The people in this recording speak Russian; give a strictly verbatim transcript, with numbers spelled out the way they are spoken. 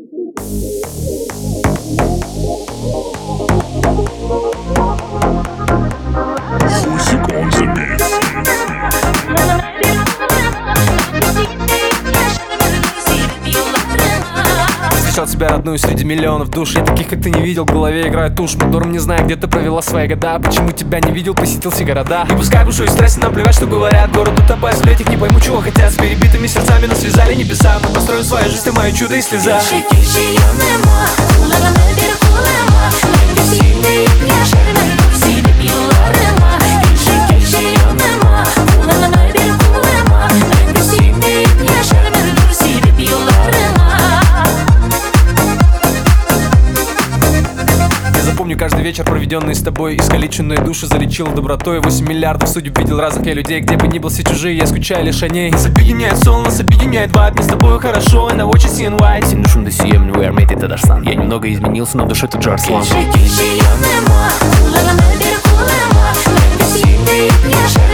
Встречал тебя родную среди миллионов душ. Я таких, как ты, не видел, в голове играет тушь. Мотором не знаю, где ты провела свои года. Почему тебя не видел, посетил все города. И пускай бушу и стрессе, нам плевать, что говорят. Город утопает в сплетнях, не пойму, чего хотят. С перебитыми сердцами нас связали небеса. Мы построим свою жизнь, ты мое чудо и слеза. Помню каждый вечер, проведенный с тобой. Искалеченные души залечила добротой. Восемь миллиардов судеб видел разных я людей. Где бы ни был, все чужие, я скучаю лишь о ней. Нас объединяет сон, нас объединяет вайб. Мне с тобой хорошо, и на очень си эн вай. Всем душам до си эм, we are made it, Татарстан. Я немного изменился, но в душе ты Джарслан.